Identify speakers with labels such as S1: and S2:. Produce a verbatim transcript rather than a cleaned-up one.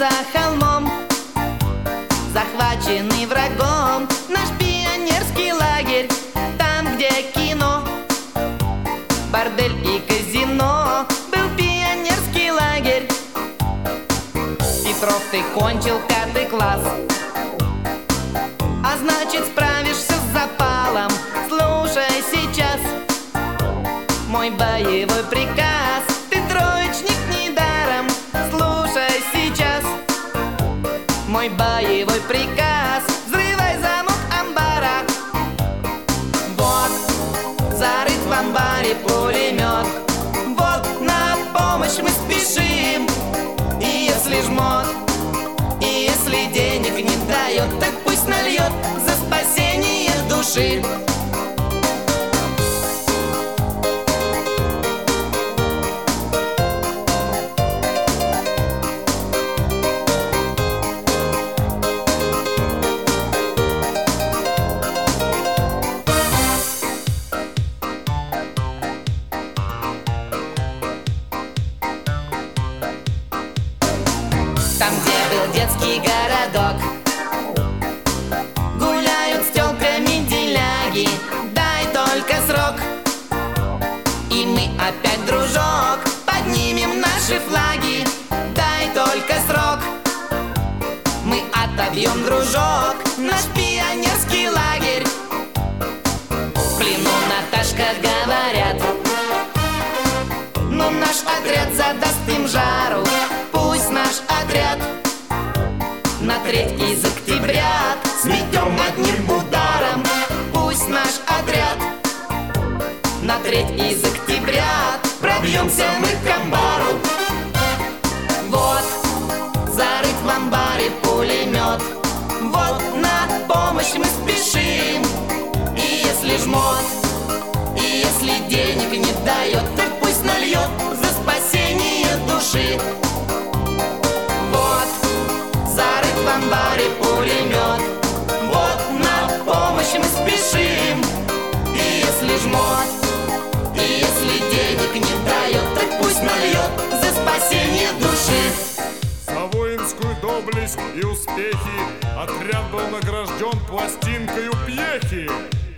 S1: холмом, захваченный врагом. Наш пионерский лагерь, там, где кино, бордель и казино. Был пионерский лагерь. Петров, ты кончил пятый класс, а значит справишься с запалом. Слушай сейчас мой боевой приказ. Ты троечник недаром. Слушай сейчас мой боевой приказ. Взрывай замок амбара. Вот зарыт в амбаре пулемет. Вот на помощь мы спешим. И если жмот, и если денег не дает, так пусть нальет за спасение души. Там, где был детский городок, гуляют с тёлками деляги. Дай только срок, и мы опять, дружок, поднимем наши флаги. Дай только срок, мы отобьем, дружок, наш пионерский лагерь. В плену, Наташка, говорят, но наш отряд задаст им жару. Пусть наш отряд на треть из октября сметем одним ударом. Пусть наш отряд на треть из октября пробьемся мы к амбару. Вот зарыт в амбаре пулемет. Вот на помощь мы спешим. И если жмот, и если денег не дает, так пусть нальет за спасение души. В амбаре пулемет. Вот на помощь мы спешим. И если жмот, и если денег не дает, так пусть нальет за спасение души.
S2: За воинскую доблесть и успехи отряд был награжден пластинкою пьехи.